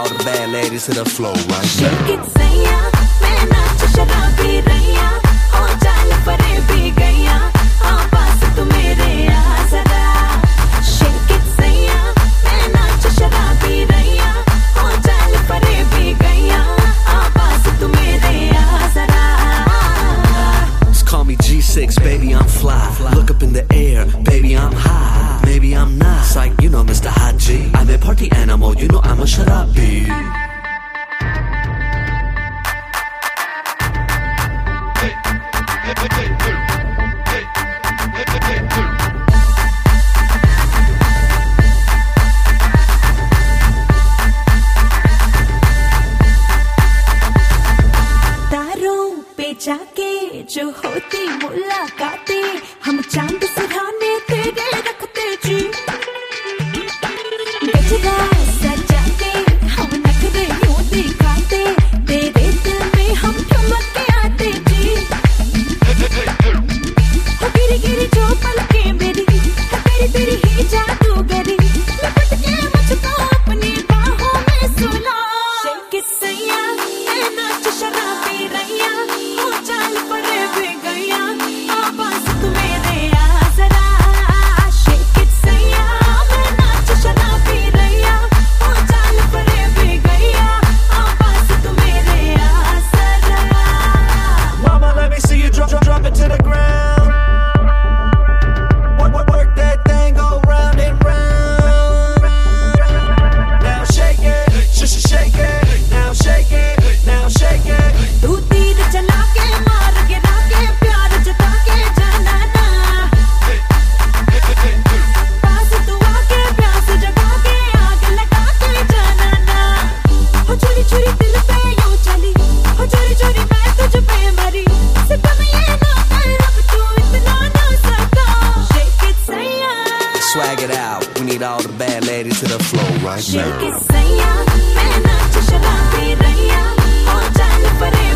all the bad ladies to the floor right now. Shake it sayya, main naach sharabi raiya, ho jaal pare bhi gaya, aa paas tu mere aa zara. Shake it sayya, main naach sharabi raiya, ho jaal pare bhi gaya, aa paas tu mere aa zara. Just call me G6, baby, I'm fly. Look up in the air, baby, I'm high. Maybe I'm not. Psych, you know Mr. Hot G. I'm a party animal, you know I'm a sharabi. तारों पे जाके जो होती मुलाकातें, हम चांद सिरहाने तेरे रखते जी. गजरा सजाते हम नखरे यूं दिखाते, तेरे दिल में हम ठुमक के आते जी. हो गिरी गिरी जो पलकें मेरी, है तेरी तेरी ही जादूगरी, लपट के मुझको अपनी बाहों में सुला. Shake it sayya, मैं नाच शराबी रैया, हो जाल परे भी गया, आवाज़ तू मेरे आ जरा. Shake it sayya, मैं नाच शराबी रैया, हो जाल परे भी गया, आवाज़ तू मेरे आ जरा. Mama, let me see you drop it to the ground. Work that thing, go round and round. Now shake it, shake it. Now shake it, now shake it. तू तीर चला के मार गिरा के प्यार जता के जाना ना. पास तू आके प्यास जगा के आग लगा के जाना ना. हो चोरी चोरी दिल पे यूं चली, हो चोरी चोरी मैं तुझ पे मरी, सितम ये ना कर अब तू इतना ना सका. Shake it sayya, Swag it out, we need all the bad ladies to the floor right now. shake it sayya, मैं नाच शराबी रैया, हो जाल परे